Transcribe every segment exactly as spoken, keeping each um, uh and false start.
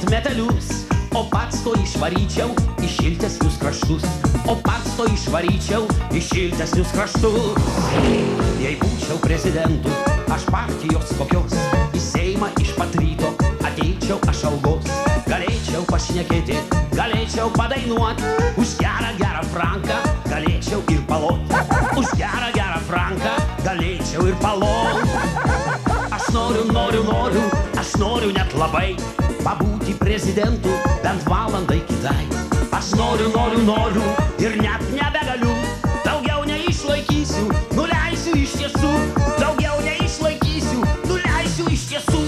metelius, o pats to išvaryčiau į šiltesnius kraštus, o pats to išvaryčiau į šiltesnius kraštus. Jei būčiau prezidentu, aš partijos kokios, į Seimą iš pat ryto ateičiau aš algos. Galėčiau pašnekėti, galėčiau padainuot, už gerą gerą franką galėčiau ir palot. Už gerą gerą franką galėčiau ir palot. Aš noriu, noriu, noriu, aš noriu net labai pabūti prezidentu bent valandai kitai. Aš noriu, noriu, noriu ir net nebegaliu, daugiau neišlaikysiu, nuleisiu iš tiesų, daugiau neišlaikysiu, nuleisiu iš tiesų.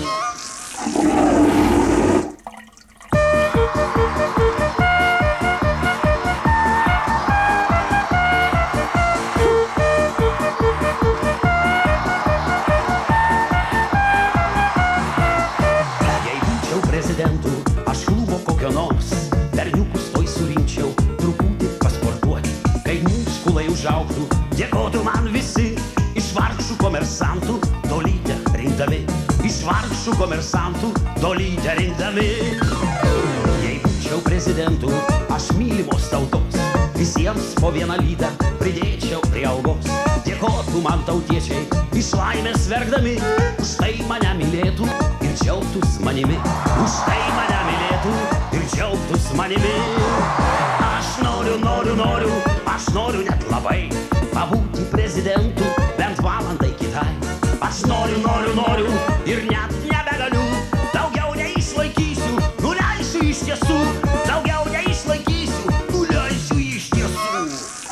Prezidentų, aš klubo kokio nors, berniukus toj surinkčiau, truputį pasportuoti, kai muskulai užaugtų, dėkotų man visi, iš vargšų komersantų dolytę rinkdami, iš vargšų komersantų dolytę rinkdami. Jei būčiau prezidentų, aš mylimos tautos, visiems po vieną lytą pridėčiau prie algos, dėkotų man tautiečiai, iš laimės verkdami, už tai mane mylėtų ir džiaugtųs manimi, už tai mane mylėtų ir džiaugtųs manimi. Aš noriu, noriu, noriu, aš noriu net labai pabūti prezidentu bent valandai kitai. Aš noriu, noriu, noriu ir net nebegaliu, daugiau neišlaikysiu, nuleisiu iš tiesų, daugiau neišlaikysiu, nuleisiu iš tiesų.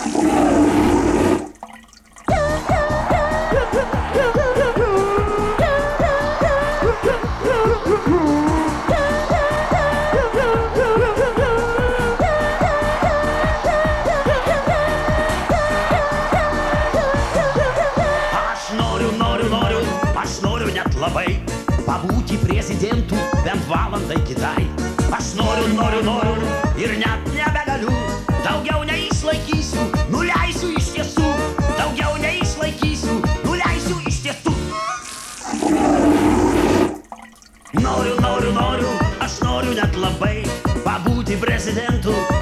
Labai pabūti prezidentu bent valandai kitai. Aš noriu, noriu, noriu ir net nebegaliu, daugiau neišlaikysiu, nuleisiu iš tiesų, daugiau neišlaikysiu, nuleisiu iš tiesų. Noriu, noriu, noriu, aš noriu net labai pabūti prezidentu